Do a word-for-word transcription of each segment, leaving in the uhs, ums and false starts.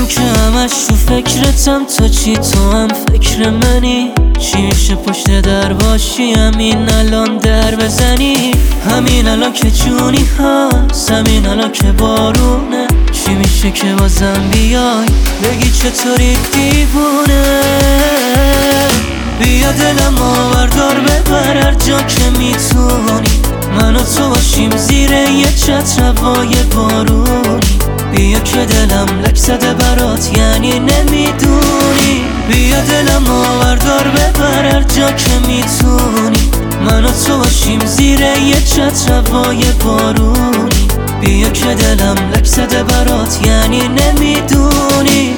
من که همش تو فکرتم، تا چی تو هم فکر منی؟ چی میشه پشت در باشی همین الان در بزنی؟ همین الان که جونی هست، همین الان که بارونه، چی میشه که بازم بیای بگی چطوری دیوونه؟ بیا دلم آوردار ببر هر جا که میتونی، من و تو باشیم زیر یه چتر هوای بارونی. بیا که دلم لک زده برات یعنی نمیدونی، بیا دلم آوردار ببر هر جا که میتونی، من و تو باشیم زیر یه چتر هوای بارونی. بیا که دلم لک زده برات یعنی نمیدونی.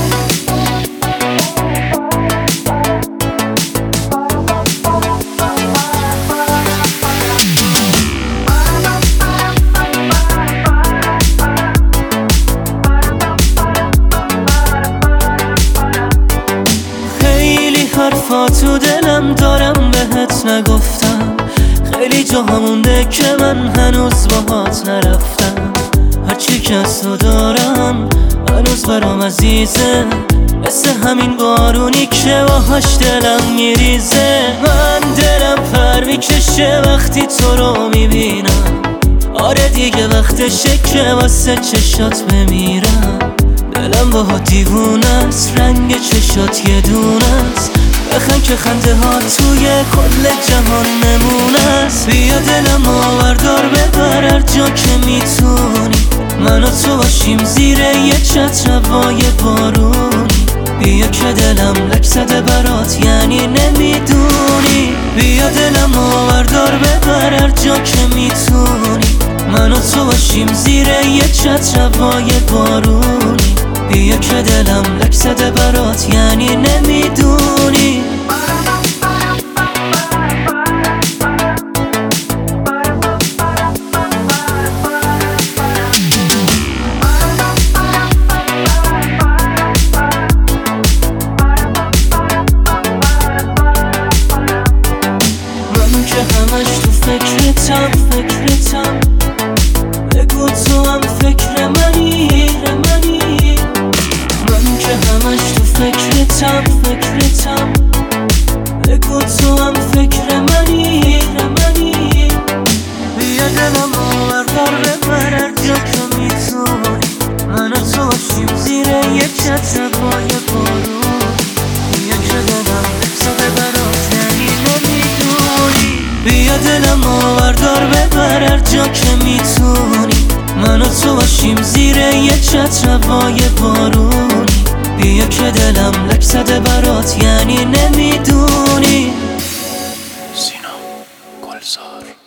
حرفا تو دلم دارم بهت نگفتم، خیلی جا همونده که من هنوز باهات نرفتم. هرچی که از تو دارم هنوز برام عزیزه، مثل همین بارونی که باهاش دلم میریزه. من دلم پر میکشه وقتی تو رو میبینم، آره دیگه وقتشه که واسه چشات بمیرم. دلم باها دیوونه است، رنگ چشات یه دونه است، بخند که خنده ها توی کل جهان نمونه است. بیا دلم آوردار ببر هر جا که میتونی، من و تو باشیم زیر یه چتر هوای بارونی. بیا که دلم لک زده برات یعنی نمیدونی، بیا دلم آوردار ببر هر جا که میتونی، من و تو باشیم زیر یه چتر هوای بارونی. بیا که دلم لک زده برات یعنی نمیدونی. من که همش تو فکرتم فکرتم، بگو تو هم فکر منی منی. من که همش تو فکرتم فکرتم، بگو تو هم فکر منی منی. بیا دلم آوردار ببر هر جا که میتونی، من و تو باشیم زیر یه چتر هوای بارون. بیا که دلم لک زده برات یعنی نمیدونی، بیا دلم آوردار ببر هر جا که میتونی، من و تو باشیم زیر یه چتر هوای بارونی. بیا که دلم لک زده برات یعنی نمیدونی. سینا گلزار.